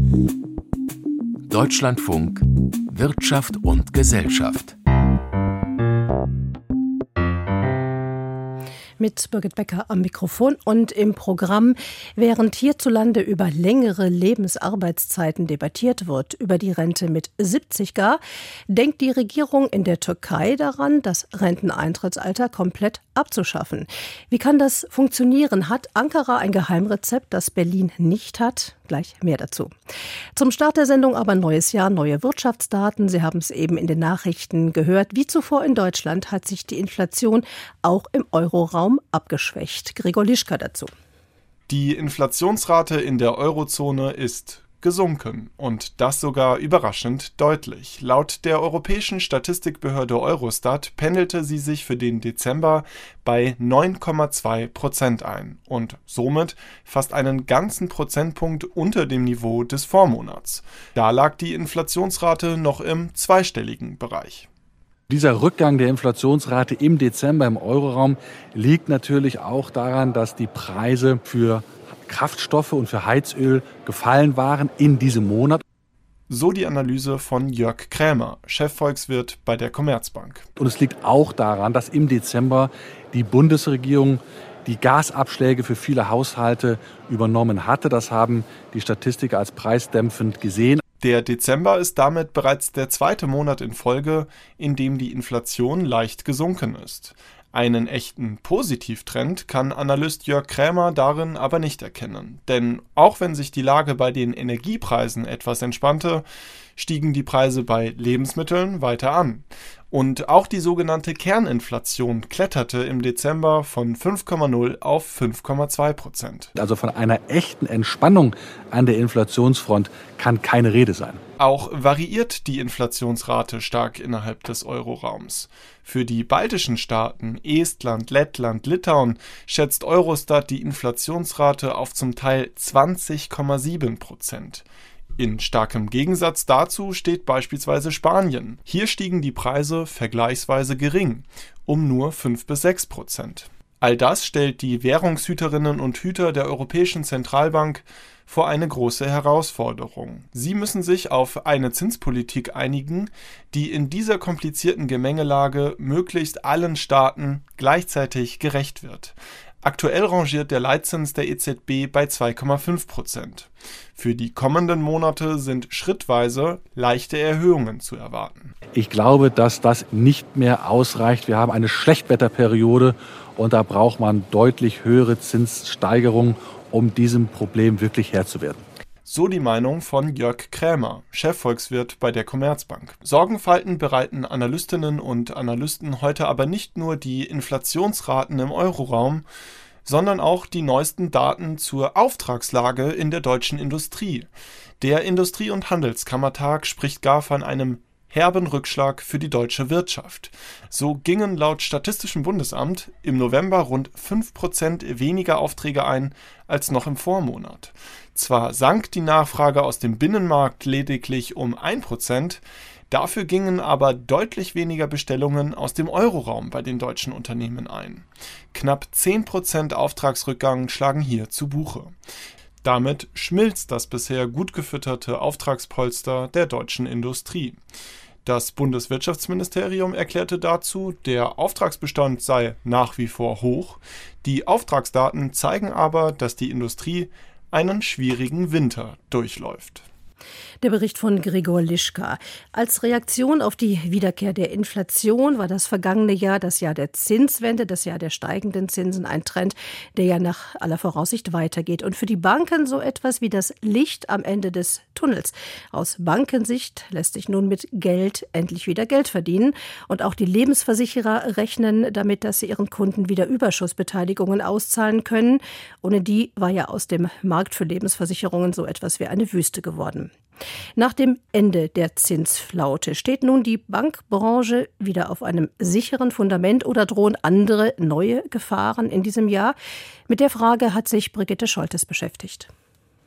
Deutschlandfunk Wirtschaft und Gesellschaft. Mit Birgit Becker am Mikrofon und im Programm. Während hierzulande über längere Lebensarbeitszeiten debattiert wird, über die Rente mit 70 gar, denkt die Regierung in der Türkei daran, das Renteneintrittsalter komplett abzuschaffen. Wie kann das funktionieren? Hat Ankara ein Geheimrezept, das Berlin nicht hat? Gleich mehr dazu. Zum Start der Sendung aber neues Jahr, neue Wirtschaftsdaten. Sie haben es eben in den Nachrichten gehört. Wie zuvor in Deutschland hat sich die Inflation auch im Euroraum abgeschwächt. Gregor Lischka dazu. Die Inflationsrate in der Eurozone ist gesunken und das sogar überraschend deutlich. Laut der europäischen Statistikbehörde Eurostat pendelte sie sich für den Dezember bei 9,2% ein und somit fast einen ganzen Prozentpunkt unter dem Niveau des Vormonats. Da lag die Inflationsrate noch im zweistelligen Bereich. Dieser Rückgang der Inflationsrate im Dezember im Euroraum liegt natürlich auch daran, dass die Preise für Kraftstoffe und für Heizöl gefallen waren in diesem Monat. So die Analyse von Jörg Krämer, Chefvolkswirt bei der Commerzbank. Und es liegt auch daran, dass im Dezember die Bundesregierung die Gasabschläge für viele Haushalte übernommen hatte. Das haben die Statistiker als preisdämpfend gesehen. Der Dezember ist damit bereits der zweite Monat in Folge, in dem die Inflation leicht gesunken ist. Einen echten Positivtrend kann Analyst Jörg Krämer darin aber nicht erkennen. Denn auch wenn sich die Lage bei den Energiepreisen etwas entspannte, stiegen die Preise bei Lebensmitteln weiter an. Und auch die sogenannte Kerninflation kletterte im Dezember von 5,0 auf 5,2%. Also von einer echten Entspannung an der Inflationsfront kann keine Rede sein. Auch variiert die Inflationsrate stark innerhalb des Euroraums. Für die baltischen Staaten, Estland, Lettland, Litauen schätzt Eurostat die Inflationsrate auf zum Teil 20,7%. In starkem Gegensatz dazu steht beispielsweise Spanien. Hier stiegen die Preise vergleichsweise gering, um nur 5-6%. All das stellt die Währungshüterinnen und Hüter der Europäischen Zentralbank vor eine große Herausforderung. Sie müssen sich auf eine Zinspolitik einigen, die in dieser komplizierten Gemengelage möglichst allen Staaten gleichzeitig gerecht wird. Aktuell rangiert der Leitzins der EZB bei 2,5%. Für die kommenden Monate sind schrittweise leichte Erhöhungen zu erwarten. Ich glaube, dass das nicht mehr ausreicht. Wir haben eine Schlechtwetterperiode und da braucht man deutlich höhere Zinssteigerungen, um diesem Problem wirklich Herr zu werden. So die Meinung von Jörg Krämer, Chefvolkswirt bei der Commerzbank. Sorgenfalten bereiten Analystinnen und Analysten heute aber nicht nur die Inflationsraten im Euroraum, sondern auch die neuesten Daten zur Auftragslage in der deutschen Industrie. Der Industrie- und Handelskammertag spricht gar von einem herben Rückschlag für die deutsche Wirtschaft. So gingen laut Statistischem Bundesamt im November rund 5% weniger Aufträge ein als noch im Vormonat. Zwar sank die Nachfrage aus dem Binnenmarkt lediglich um 1%, dafür gingen aber deutlich weniger Bestellungen aus dem Euroraum bei den deutschen Unternehmen ein. Knapp 10% Auftragsrückgang schlagen hier zu Buche. Damit schmilzt das bisher gut gefütterte Auftragspolster der deutschen Industrie. Das Bundeswirtschaftsministerium erklärte dazu, der Auftragsbestand sei nach wie vor hoch. Die Auftragsdaten zeigen aber, dass die Industrie einen schwierigen Winter durchläuft. Der Bericht von Gregor Lischka. Als Reaktion auf die Wiederkehr der Inflation war das vergangene Jahr das Jahr der Zinswende, das Jahr der steigenden Zinsen, ein Trend, der ja nach aller Voraussicht weitergeht. Und für die Banken so etwas wie das Licht am Ende des Tunnels. Aus Bankensicht lässt sich nun mit Geld endlich wieder Geld verdienen. Und auch die Lebensversicherer rechnen damit, dass sie ihren Kunden wieder Überschussbeteiligungen auszahlen können. Ohne die war ja aus dem Markt für Lebensversicherungen so etwas wie eine Wüste geworden. Nach dem Ende der Zinsflaute steht nun die Bankbranche wieder auf einem sicheren Fundament oder drohen andere neue Gefahren in diesem Jahr? Mit der Frage hat sich Brigitte Scholtes beschäftigt.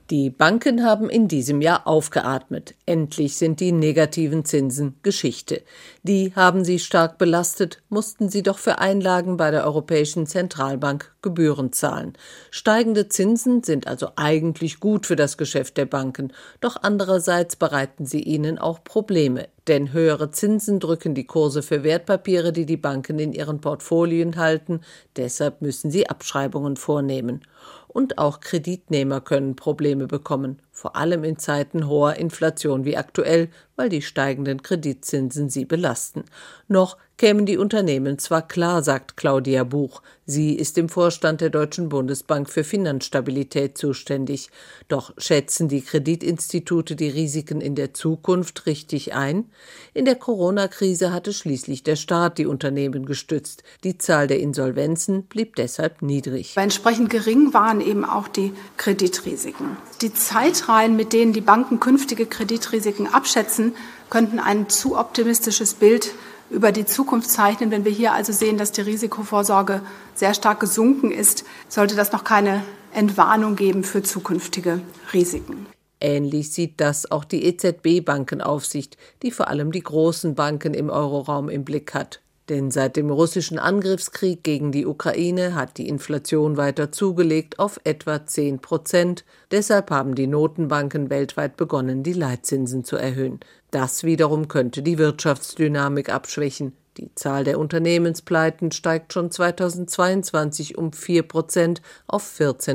Die Banken haben in diesem Jahr aufgeatmet. Endlich sind die negativen Zinsen Geschichte. Die haben sie stark belastet, mussten sie doch für Einlagen bei der Europäischen Zentralbank Gebühren zahlen. Steigende Zinsen sind also eigentlich gut für das Geschäft der Banken, doch andererseits bereiten sie ihnen auch Probleme. Denn höhere Zinsen drücken die Kurse für Wertpapiere, die die Banken in ihren Portfolien halten. Deshalb müssen sie Abschreibungen vornehmen. Und auch Kreditnehmer können Probleme bekommen, vor allem in Zeiten hoher Inflation wie aktuell, weil die steigenden Kreditzinsen sie belasten. Noch kämen die Unternehmen zwar klar, sagt Claudia Buch. Sie ist im Vorstand der Deutschen Bundesbank für Finanzstabilität zuständig. Doch schätzen die Kreditinstitute die Risiken in der Zukunft richtig ein? In der Corona-Krise hatte schließlich der Staat die Unternehmen gestützt. Die Zahl der Insolvenzen blieb deshalb niedrig. Entsprechend gering waren eben auch die Kreditrisiken. Die Zeitreihen, mit denen die Banken künftige Kreditrisiken abschätzen, könnten ein zu optimistisches Bild über die Zukunft zeichnen. Wenn wir hier also sehen, dass die Risikovorsorge sehr stark gesunken ist, sollte das noch keine Entwarnung geben für zukünftige Risiken. Ähnlich sieht das auch die EZB-Bankenaufsicht, die vor allem die großen Banken im Euroraum im Blick hat. Denn seit dem russischen Angriffskrieg gegen die Ukraine hat die Inflation weiter zugelegt auf etwa 10%. Deshalb haben die Notenbanken weltweit begonnen, die Leitzinsen zu erhöhen. Das wiederum könnte die Wirtschaftsdynamik abschwächen. Die Zahl der Unternehmenspleiten steigt schon 2022 um 4% auf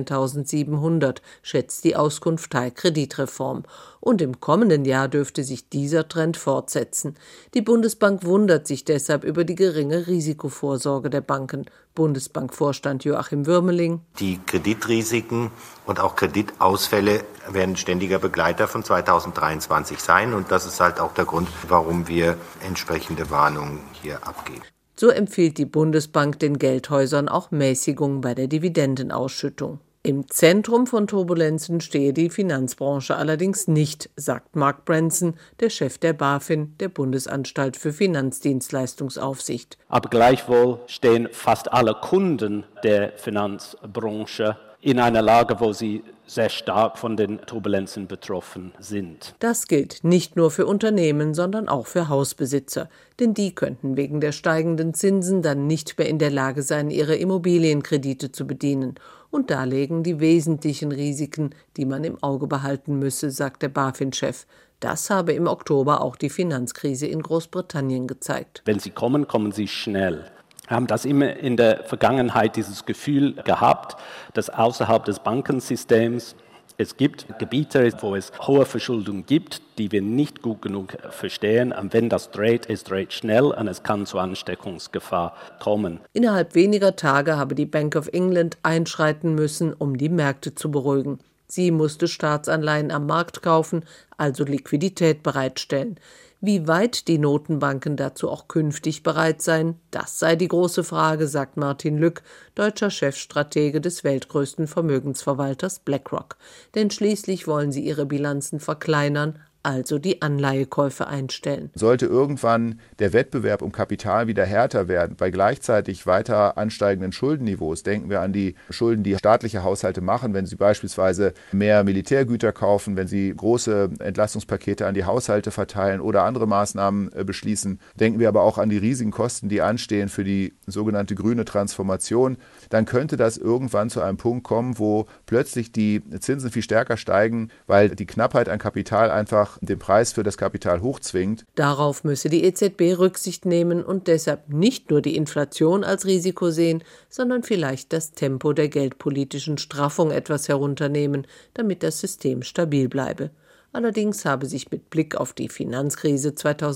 14.700, schätzt die Auskunft Teil Kreditreform. Und im kommenden Jahr dürfte sich dieser Trend fortsetzen. Die Bundesbank wundert sich deshalb über die geringe Risikovorsorge der Banken. Bundesbankvorstand Joachim Würmeling. Die Kreditrisiken und auch Kreditausfälle werden ständiger Begleiter von 2023 sein. Und das ist halt auch der Grund, warum wir entsprechende Warnungen hier abgeben. So empfiehlt die Bundesbank den Geldhäusern auch Mäßigung bei der Dividendenausschüttung. Im Zentrum von Turbulenzen stehe die Finanzbranche allerdings nicht, sagt Mark Branson, der Chef der BaFin, der Bundesanstalt für Finanzdienstleistungsaufsicht. Aber gleichwohl stehen fast alle Kunden der Finanzbranche in einer Lage, wo sie sehr stark von den Turbulenzen betroffen sind. Das gilt nicht nur für Unternehmen, sondern auch für Hausbesitzer. Denn die könnten wegen der steigenden Zinsen dann nicht mehr in der Lage sein, ihre Immobilienkredite zu bedienen. Und da liegen die wesentlichen Risiken, die man im Auge behalten müsse, sagt der BaFin-Chef. Das habe im Oktober auch die Finanzkrise in Großbritannien gezeigt. Wenn sie kommen, kommen sie schnell. Wir haben das immer in der Vergangenheit dieses Gefühl gehabt, dass außerhalb des Bankensystems es gibt Gebiete, wo es hohe Verschuldung gibt, die wir nicht gut genug verstehen. Und wenn das dreht, es dreht schnell und es kann zu Ansteckungsgefahr kommen. Innerhalb weniger Tage habe die Bank of England einschreiten müssen, um die Märkte zu beruhigen. Sie musste Staatsanleihen am Markt kaufen, also Liquidität bereitstellen. Wie weit die Notenbanken dazu auch künftig bereit seien, das sei die große Frage, sagt Martin Lück, deutscher Chefstratege des weltgrößten Vermögensverwalters BlackRock. Denn schließlich wollen sie ihre Bilanzen verkleinern, also die Anleihekäufe einstellen. Sollte irgendwann der Wettbewerb um Kapital wieder härter werden, bei gleichzeitig weiter ansteigenden Schuldenniveaus, denken wir an die Schulden, die staatliche Haushalte machen, wenn sie beispielsweise mehr Militärgüter kaufen, wenn sie große Entlastungspakete an die Haushalte verteilen oder andere Maßnahmen beschließen, denken wir aber auch an die riesigen Kosten, die anstehen für die sogenannte grüne Transformation, dann könnte das irgendwann zu einem Punkt kommen, wo plötzlich die Zinsen viel stärker steigen, weil die Knappheit an Kapital einfach den Preis für das Kapital hochzwingt. Darauf müsse die EZB Rücksicht nehmen und deshalb nicht nur die Inflation als Risiko sehen, sondern vielleicht das Tempo der geldpolitischen Straffung etwas herunternehmen, damit das System stabil bleibe. Allerdings habe sich mit Blick auf die Finanzkrise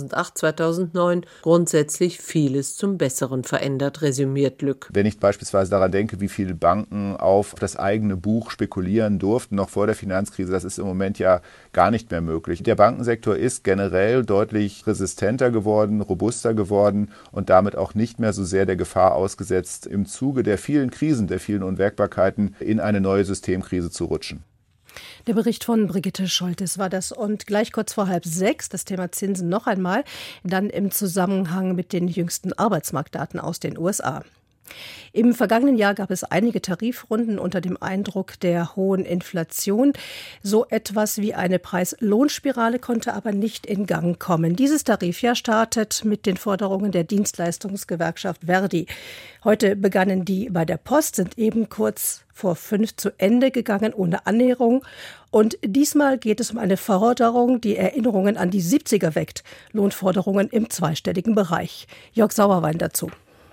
2008/2009 grundsätzlich vieles zum Besseren verändert, resümiert Lück. Wenn ich beispielsweise daran denke, wie viele Banken auf das eigene Buch spekulieren durften, noch vor der Finanzkrise, das ist im Moment ja gar nicht mehr möglich. Der Bankensektor ist generell deutlich resistenter geworden, robuster geworden und damit auch nicht mehr so sehr der Gefahr ausgesetzt, im Zuge der vielen Krisen, der vielen Unwägbarkeiten in eine neue Systemkrise zu rutschen. Der Bericht von Brigitte Scholtes war das. Und gleich kurz vor 5:30 das Thema Zinsen noch einmal, dann im Zusammenhang mit den jüngsten Arbeitsmarktdaten aus den USA. Im vergangenen Jahr gab es einige Tarifrunden unter dem Eindruck der hohen Inflation. So etwas wie eine Preis-Lohn-Spirale konnte aber nicht in Gang kommen. Dieses Tarifjahr startet mit den Forderungen der Dienstleistungsgewerkschaft Verdi. Heute begannen die bei der Post, sind eben kurz vor 5 zu Ende gegangen, ohne Annäherung. Und diesmal geht es um eine Forderung, die Erinnerungen an die 70er weckt. Lohnforderungen im zweistelligen Bereich. Jörg Sauerwein dazu.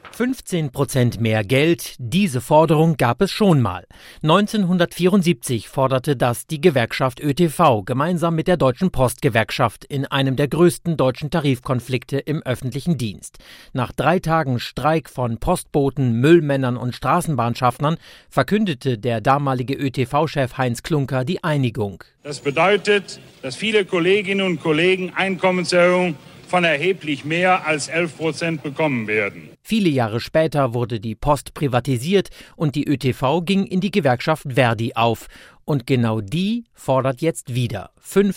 15% mehr Geld, diese Forderung gab es schon mal. 1974 forderte das die Gewerkschaft ÖTV gemeinsam mit der Deutschen Postgewerkschaft in einem der größten deutschen Tarifkonflikte im öffentlichen Dienst. Nach 3 Tagen Streik von Postboten, Müllmännern und Straßenbahnschaffnern verkündete der damalige ÖTV-Chef Heinz Kluncker die Einigung. Das bedeutet, dass viele Kolleginnen und Kollegen Einkommenserhöhung von erheblich mehr als 11% bekommen werden. Viele Jahre später wurde die Post privatisiert und die ÖTV ging in die Gewerkschaft Verdi auf. Und genau die fordert jetzt wieder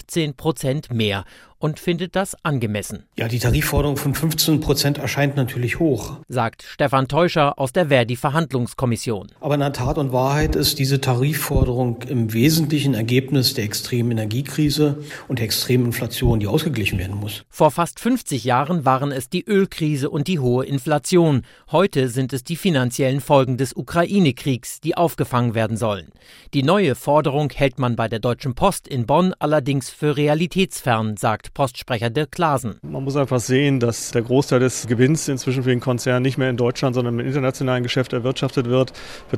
15% mehr und findet das angemessen. Ja, die Tarifforderung von 15% erscheint natürlich hoch, sagt Stefan Teuscher aus der Verdi-Verhandlungskommission. Aber in der Tat und Wahrheit ist diese Tarifforderung im Wesentlichen Ergebnis der extremen Energiekrise und der extremen Inflation, die ausgeglichen werden muss. Vor fast 50 Jahren waren es die Ölkrise und die hohe Inflation. Heute sind es die finanziellen Folgen des Ukraine-Kriegs, die aufgefangen werden sollen. Die neue Forderung hält man bei der Deutschen Post in Bonn allerdings für realitätsfern, sagt Postsprecher Dirk Klaasen. Man muss einfach sehen, dass der Großteil des Gewinns inzwischen für den Konzern nicht mehr in Deutschland, sondern im internationalen Geschäft erwirtschaftet wird. Für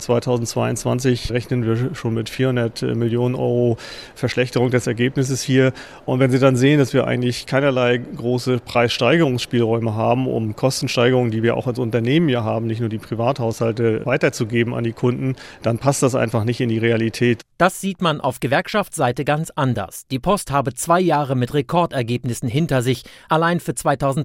2022 rechnen wir schon mit 400 Millionen Euro Verschlechterung des Ergebnisses hier. Und wenn Sie dann sehen, dass wir eigentlich keinerlei große Preissteigerungsspielräume haben, um Kostensteigerungen, die wir auch als Unternehmen ja haben, nicht nur die Privathaushalte, weiterzugeben an die Kunden, dann passt das einfach nicht in die Realität. Das sieht man auf Gewerkschaftsseite ganz anders. Die Post habe 2 Jahre mit Rekordergebnissen hinter sich. Allein für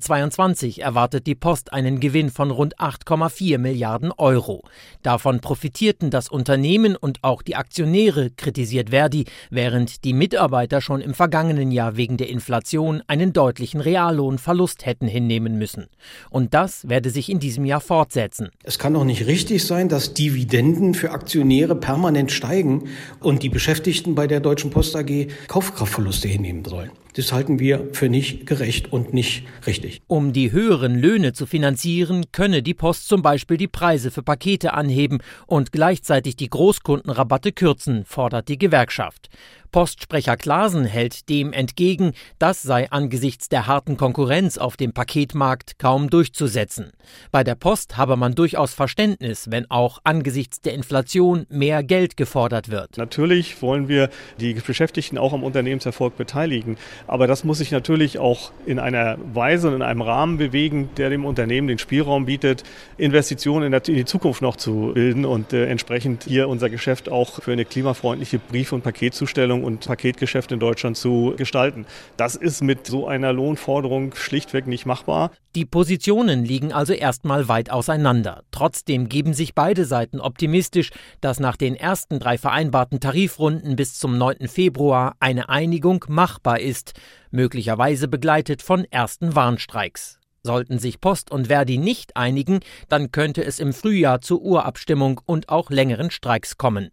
2022 erwartet die Post einen Gewinn von rund 8,4 Milliarden Euro. Davon profitierten das Unternehmen und auch die Aktionäre, kritisiert Verdi, während die Mitarbeiter schon im vergangenen Jahr wegen der Inflation einen deutlichen Reallohnverlust hätten hinnehmen müssen. Und das werde sich in diesem Jahr fortsetzen. Es kann doch nicht richtig sein, dass Dividenden für Aktionäre permanent steigen und die Beschäftigten bei der Deutschen Post AG Kaufkraftverluste hinnehmen sollen. Das halten wir für nicht gerecht und nicht richtig. Um die höheren Löhne zu finanzieren, könne die Post zum Beispiel die Preise für Pakete anheben und gleichzeitig die Großkundenrabatte kürzen, fordert die Gewerkschaft. Postsprecher Klaasen hält dem entgegen, das sei angesichts der harten Konkurrenz auf dem Paketmarkt kaum durchzusetzen. Bei der Post habe man durchaus Verständnis, wenn auch angesichts der Inflation mehr Geld gefordert wird. Natürlich wollen wir die Beschäftigten auch am Unternehmenserfolg beteiligen, aber das muss sich natürlich auch in einer Weise und in einem Rahmen bewegen, der dem Unternehmen den Spielraum bietet, Investitionen in die Zukunft noch zu bilden und entsprechend hier unser Geschäft auch für eine klimafreundliche Brief- und Paketzustellung und Paketgeschäft in Deutschland zu gestalten. Das ist mit so einer Lohnforderung schlichtweg nicht machbar. Die Positionen liegen also erstmal weit auseinander. Trotzdem geben sich beide Seiten optimistisch, dass nach den ersten 3 vereinbarten Tarifrunden bis zum 9. Februar eine Einigung machbar ist, möglicherweise begleitet von ersten Warnstreiks. Sollten sich Post und Verdi nicht einigen, dann könnte es im Frühjahr zur Urabstimmung und auch längeren Streiks kommen.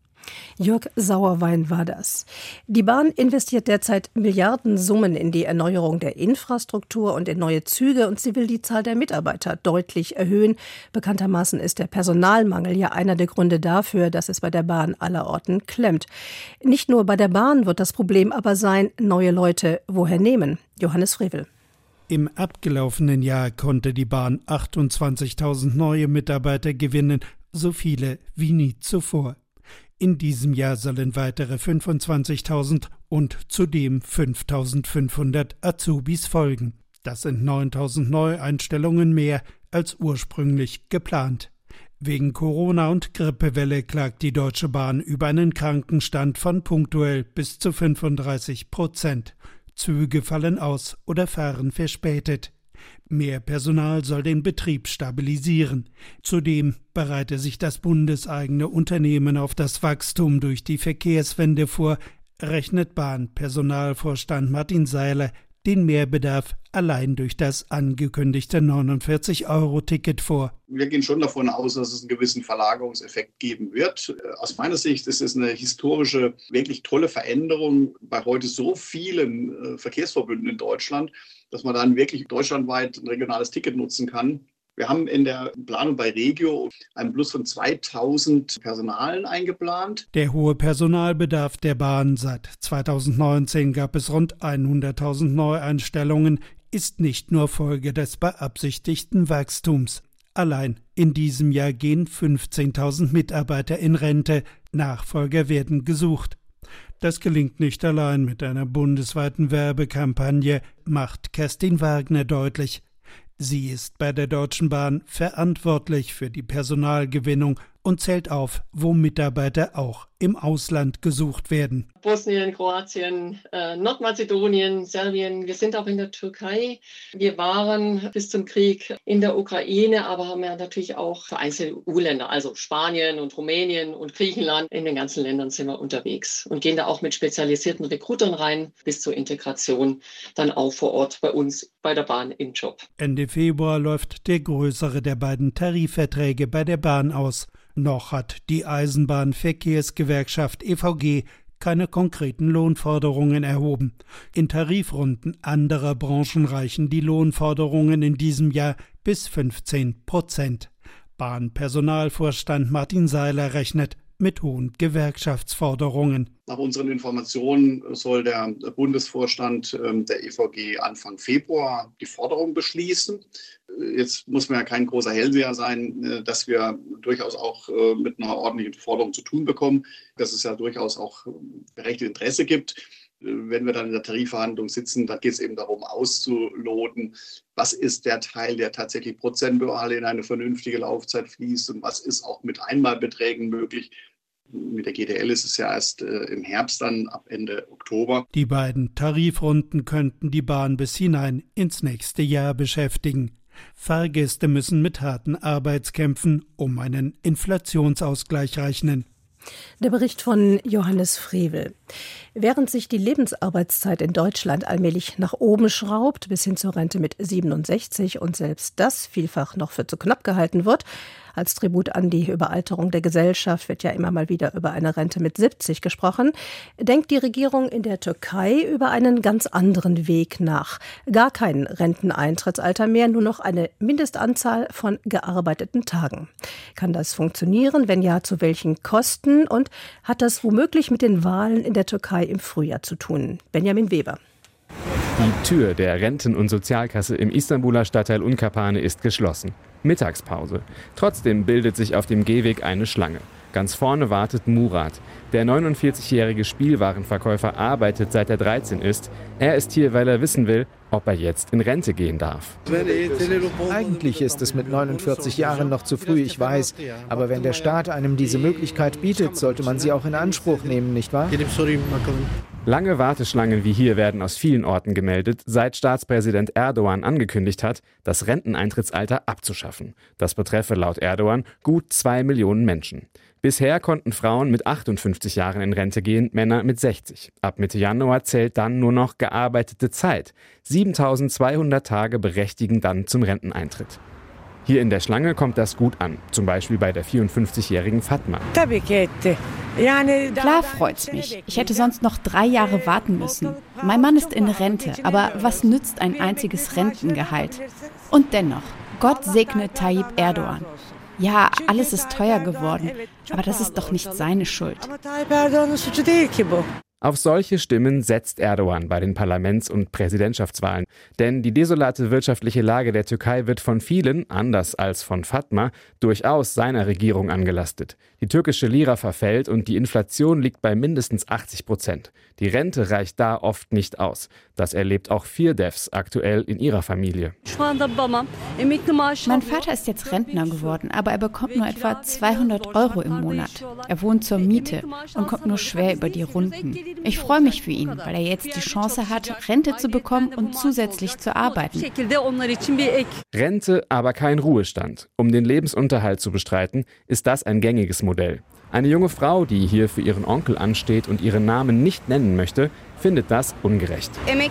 Jörg Sauerwein war das. Die Bahn investiert derzeit Milliardensummen in die Erneuerung der Infrastruktur und in neue Züge und sie will die Zahl der Mitarbeiter deutlich erhöhen. Bekanntermaßen ist der Personalmangel ja einer der Gründe dafür, dass es bei der Bahn allerorten klemmt. Nicht nur bei der Bahn wird das Problem aber sein, neue Leute woher nehmen? Johannes Frevel. Im abgelaufenen Jahr konnte die Bahn 28.000 neue Mitarbeiter gewinnen, so viele wie nie zuvor. In diesem Jahr sollen weitere 25.000 und zudem 5.500 Azubis folgen. Das sind 9.000 Neueinstellungen mehr als ursprünglich geplant. Wegen Corona und Grippewelle klagt die Deutsche Bahn über einen Krankenstand von punktuell bis zu 35%. Züge fallen aus oder fahren verspätet. Mehr Personal soll den Betrieb stabilisieren. Zudem bereite sich das bundeseigene Unternehmen auf das Wachstum durch die Verkehrswende vor, rechnet Bahnpersonalvorstand Martin Seiler, den Mehrbedarf allein durch das angekündigte 49-Euro-Ticket vor. Wir gehen schon davon aus, dass es einen gewissen Verlagerungseffekt geben wird. Aus meiner Sicht ist es eine historische, wirklich tolle Veränderung bei heute so vielen Verkehrsverbünden in Deutschland, dass man dann wirklich deutschlandweit ein regionales Ticket nutzen kann. Wir haben in der Planung bei Regio einen Plus von 2000 Personalen eingeplant. Der hohe Personalbedarf der Bahn, seit 2019 gab es rund 100.000 Neueinstellungen, ist nicht nur Folge des beabsichtigten Wachstums. Allein in diesem Jahr gehen 15.000 Mitarbeiter in Rente, Nachfolger werden gesucht. Das gelingt nicht allein mit einer bundesweiten Werbekampagne, macht Kerstin Wagner deutlich. Sie ist bei der Deutschen Bahn verantwortlich für die Personalgewinnung und zählt auf, wo Mitarbeiter auch im Ausland gesucht werden. Bosnien, Kroatien, Nordmazedonien, Serbien. Wir sind auch in der Türkei. Wir waren bis zum Krieg in der Ukraine, aber haben ja natürlich auch vereinzelte EU-Länder, also Spanien und Rumänien und Griechenland. In den ganzen Ländern sind wir unterwegs und gehen da auch mit spezialisierten Recruitern rein, bis zur Integration dann auch vor Ort bei uns bei der Bahn im Job. Ende Februar läuft der größere der beiden Tarifverträge bei der Bahn aus. Noch hat die Eisenbahnverkehrsgewerkschaft EVG keine konkreten Lohnforderungen erhoben. In Tarifrunden anderer Branchen reichen die Lohnforderungen in diesem Jahr bis 15%. Bahnpersonalvorstand Martin Seiler rechnet mit hohen Gewerkschaftsforderungen. Nach unseren Informationen soll der Bundesvorstand der EVG Anfang Februar die Forderung beschließen. Jetzt muss man ja kein großer Hellseher sein, dass wir durchaus auch mit einer ordentlichen Forderung zu tun bekommen, dass es ja durchaus auch berechtigtes Interesse gibt. Wenn wir dann in der Tarifverhandlung sitzen, dann geht es eben darum, auszuloten, was ist der Teil, der tatsächlich prozentual in eine vernünftige Laufzeit fließt und was ist auch mit Einmalbeträgen möglich. Mit der GDL ist es ja erst im Herbst dann, ab Ende Oktober. Die beiden Tarifrunden könnten die Bahn bis hinein ins nächste Jahr beschäftigen. Fahrgäste müssen mit harten Arbeitskämpfen um einen Inflationsausgleich rechnen. Der Bericht von Johannes Frevel. Während sich die Lebensarbeitszeit in Deutschland allmählich nach oben schraubt, bis hin zur Rente mit 67 und selbst das vielfach noch für zu knapp gehalten wird, als Tribut an die Überalterung der Gesellschaft wird ja immer mal wieder über eine Rente mit 70 gesprochen, denkt die Regierung in der Türkei über einen ganz anderen Weg nach. Gar kein Renteneintrittsalter mehr, nur noch eine Mindestanzahl von gearbeiteten Tagen. Kann das funktionieren? Wenn ja, zu welchen Kosten? Und hat das womöglich mit den Wahlen in der Türkei im Frühjahr zu tun? Benjamin Weber. Die Tür der Renten- und Sozialkasse im Istanbuler Stadtteil Unkapanı ist geschlossen. Mittagspause. Trotzdem bildet sich auf dem Gehweg eine Schlange. Ganz vorne wartet Murat. Der 49-jährige Spielwarenverkäufer arbeitet seit er 13 ist. Er ist hier, weil er wissen will, ob er jetzt in Rente gehen darf. Eigentlich ist es mit 49 Jahren noch zu früh, ich weiß. Aber wenn der Staat einem diese Möglichkeit bietet, sollte man sie auch in Anspruch nehmen, nicht wahr? Lange Warteschlangen wie hier werden aus vielen Orten gemeldet, seit Staatspräsident Erdogan angekündigt hat, das Renteneintrittsalter abzuschaffen. Das betreffe laut Erdogan gut 2 Millionen Menschen. Bisher konnten Frauen mit 58 Jahren in Rente gehen, Männer mit 60. Ab Mitte Januar zählt dann nur noch gearbeitete Zeit. 7.200 Tage berechtigen dann zum Renteneintritt. Hier in der Schlange kommt das gut an, zum Beispiel bei der 54-jährigen Fatma. Klar freut's mich. Ich hätte sonst noch 3 Jahre warten müssen. Mein Mann ist in Rente, aber was nützt ein einziges Rentengehalt? Und dennoch, Gott segne Tayyip Erdogan. Ja, alles ist teuer geworden, aber das ist doch nicht seine Schuld. Auf solche Stimmen setzt Erdogan bei den Parlaments- und Präsidentschaftswahlen. Denn die desolate wirtschaftliche Lage der Türkei wird von vielen, anders als von Fatma, durchaus seiner Regierung angelastet. Die türkische Lira verfällt und die Inflation liegt bei mindestens 80%. Die Rente reicht da oft nicht aus. Das erlebt auch Firdevs aktuell in ihrer Familie. Mein Vater ist jetzt Rentner geworden, aber er bekommt nur etwa 200 € im Monat. Er wohnt zur Miete und kommt nur schwer über die Runden. Ich freue mich für ihn, weil er jetzt die Chance hat, Rente zu bekommen und zusätzlich zu arbeiten. Rente, aber kein Ruhestand. Um den Lebensunterhalt zu bestreiten, ist das ein gängiges Modell. Eine junge Frau, die hier für ihren Onkel ansteht und ihren Namen nicht nennen möchte, findet das ungerecht.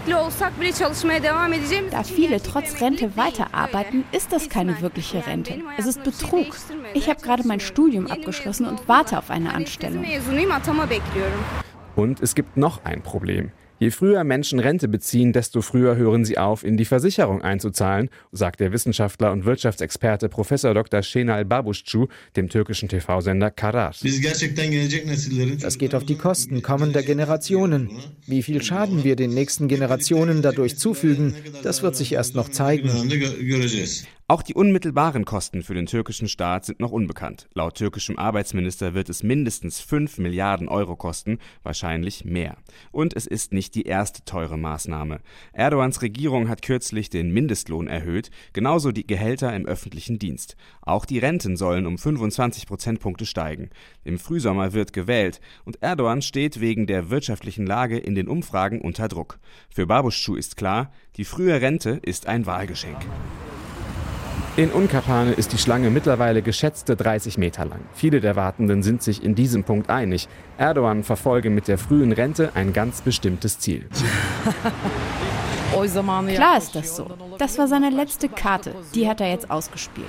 Da viele trotz Rente weiterarbeiten, ist das keine wirkliche Rente. Es ist Betrug. Ich habe gerade mein Studium abgeschlossen und warte auf eine Anstellung. Und es gibt noch ein Problem. Je früher Menschen Rente beziehen, desto früher hören sie auf, in die Versicherung einzuzahlen, sagt der Wissenschaftler und Wirtschaftsexperte Prof. Dr. Şenal Babuşçu dem türkischen TV-Sender Karar. Das geht auf die Kosten kommender Generationen. Wie viel Schaden wir den nächsten Generationen dadurch zufügen, das wird sich erst noch zeigen. Auch die unmittelbaren Kosten für den türkischen Staat sind noch unbekannt. Laut türkischem Arbeitsminister wird es mindestens 5 Milliarden Euro kosten, wahrscheinlich mehr. Und es ist nicht die erste teure Maßnahme. Erdogans Regierung hat kürzlich den Mindestlohn erhöht, genauso die Gehälter im öffentlichen Dienst. Auch die Renten sollen um 25 Prozentpunkte steigen. Im Frühsommer wird gewählt und Erdogan steht wegen der wirtschaftlichen Lage in den Umfragen unter Druck. Für Babuşçu ist klar, die frühe Rente ist ein Wahlgeschenk. In Unkarpane ist die Schlange mittlerweile geschätzte 30 Meter lang. Viele der Wartenden sind sich in diesem Punkt einig. Erdogan verfolge mit der frühen Rente ein ganz bestimmtes Ziel. Klar ist das so. Das war seine letzte Karte. Die hat er jetzt ausgespielt.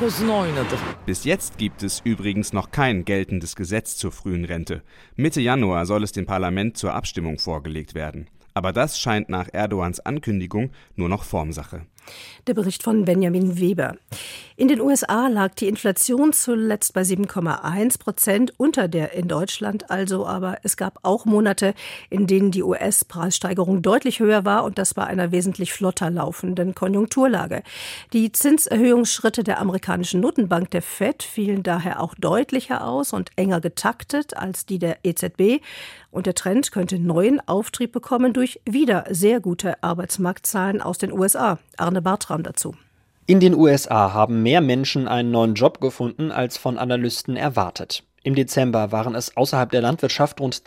Bis jetzt gibt es übrigens noch kein geltendes Gesetz zur frühen Rente. Mitte Januar soll es dem Parlament zur Abstimmung vorgelegt werden. Aber das scheint nach Erdogans Ankündigung nur noch Formsache. Der Bericht von Benjamin Weber. In den USA lag die Inflation zuletzt bei 7,1%, unter der in Deutschland also, aber es gab auch Monate, in denen die US-Preissteigerung deutlich höher war und das bei einer wesentlich flotter laufenden Konjunkturlage. Die Zinserhöhungsschritte der amerikanischen Notenbank, der Fed, fielen daher auch deutlicher aus und enger getaktet als die der EZB. Und der Trend könnte neuen Auftrieb bekommen durch wieder sehr gute Arbeitsmarktzahlen aus den USA. Arne Bartram dazu. In den USA haben mehr Menschen einen neuen Job gefunden, als von Analysten erwartet. Im Dezember waren es außerhalb der Landwirtschaft rund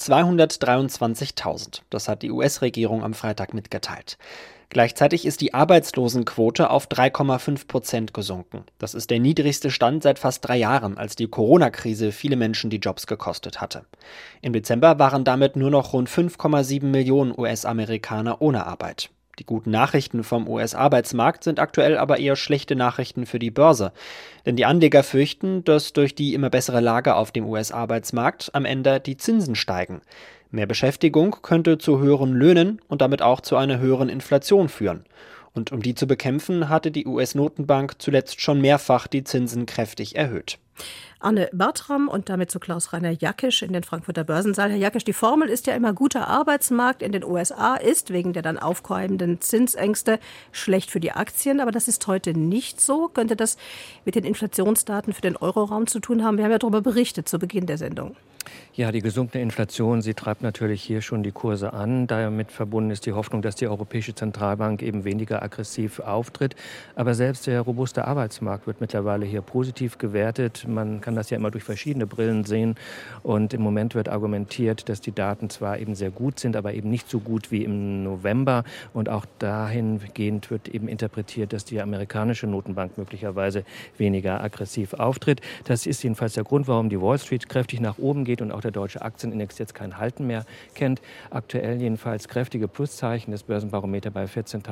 223.000. Das hat die US-Regierung am Freitag mitgeteilt. Gleichzeitig ist die Arbeitslosenquote auf 3,5% gesunken. Das ist der niedrigste Stand seit fast 3 Jahren, als die Corona-Krise viele Menschen die Jobs gekostet hatte. Im Dezember waren damit nur noch rund 5,7 Millionen US-Amerikaner ohne Arbeit. Die guten Nachrichten vom US-Arbeitsmarkt sind aktuell aber eher schlechte Nachrichten für die Börse. Denn die Anleger fürchten, dass durch die immer bessere Lage auf dem US-Arbeitsmarkt am Ende die Zinsen steigen. Mehr Beschäftigung könnte zu höheren Löhnen und damit auch zu einer höheren Inflation führen. Und um die zu bekämpfen, hatte die US-Notenbank zuletzt schon mehrfach die Zinsen kräftig erhöht. Arne Bartram und damit zu Klaus-Rainer Jackisch in den Frankfurter Börsensaal. Herr Jackisch, die Formel ist ja immer, guter Arbeitsmarkt in den USA ist wegen der dann aufkeimenden Zinsängste schlecht für die Aktien. Aber das ist heute nicht so. Könnte das mit den Inflationsdaten für den Euroraum zu tun haben? Wir haben ja darüber berichtet zu Beginn der Sendung. Ja, die gesunkene Inflation, sie treibt natürlich hier schon die Kurse an. Damit verbunden ist die Hoffnung, dass die Europäische Zentralbank eben weniger aggressiv auftritt. Aber selbst der robuste Arbeitsmarkt wird mittlerweile hier positiv gewertet. Man kann das ja immer durch verschiedene Brillen sehen. Und im Moment wird argumentiert, dass die Daten zwar eben sehr gut sind, aber eben nicht so gut wie im November. Und auch dahingehend wird eben interpretiert, dass die amerikanische Notenbank möglicherweise weniger aggressiv auftritt. Das ist jedenfalls der Grund, warum die Wall Street kräftig nach oben geht und auch der deutsche Aktienindex jetzt kein Halten mehr kennt. Aktuell jedenfalls kräftige Pluszeichen, das Börsenbarometer bei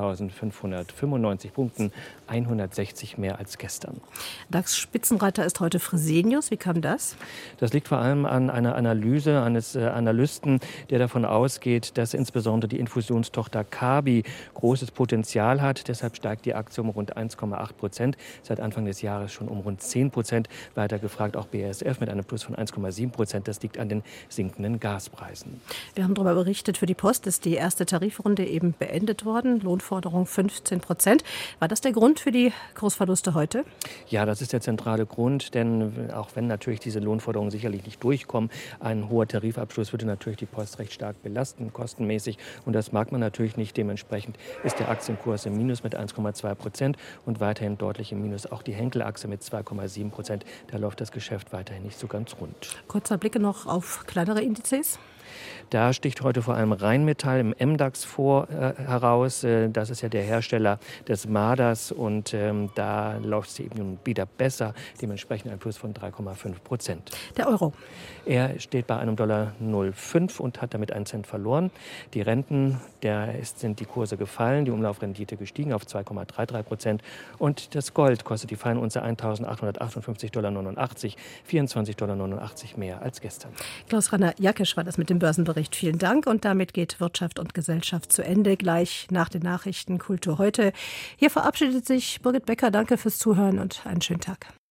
14.595 Punkten, 160 mehr als gestern. DAX-Spitzenreiter ist heute Fresenius. Wie kam das? Das liegt vor allem an einer Analyse eines Analysten, der davon ausgeht, dass insbesondere die Infusionstochter Kabi großes Potenzial hat. Deshalb steigt die Aktie um rund 1,8%. Seit Anfang des Jahres schon um rund 10%. Weiter gefragt auch BASF mit einem Plus von 1,7%. Das liegt an den sinkenden Gaspreisen. Wir haben darüber berichtet, für die Post ist die erste Tarifrunde eben beendet worden. Lohnforderung 15%. War das der Grund für die Kursverluste heute? Ja, das ist der zentrale Grund, denn auch wenn natürlich diese Lohnforderungen sicherlich nicht durchkommen, ein hoher Tarifabschluss würde natürlich die Post recht stark belasten, kostenmäßig. Und das mag man natürlich nicht. Dementsprechend ist der Aktienkurs im Minus mit 1,2% und weiterhin deutlich im Minus auch die Henkel-Aktie mit 2,7%. Da läuft das Geschäft weiterhin nicht so ganz rund. Kurzer Blick noch auf kleinere Indizes. Da sticht heute vor allem Rheinmetall im MDAX heraus. Das ist ja der Hersteller des Marders und da läuft es eben wieder besser. Dementsprechend ein Plus von 3,5%. Der Euro. Er steht bei einem $0,05 und hat damit 1 Cent verloren. Die Renten, sind die Kurse gefallen, die Umlaufrendite gestiegen auf 2,33%. Und das Gold kostet die Feinunze $1.858,89, $24,89 mehr als gestern. Klaus Rainer-Jackisch war das mit dem Börsenbericht. Vielen Dank. Und damit geht Wirtschaft und Gesellschaft zu Ende. Gleich nach den Nachrichten Kultur heute. Hier verabschiedet sich Birgit Becker. Danke fürs Zuhören und einen schönen Tag.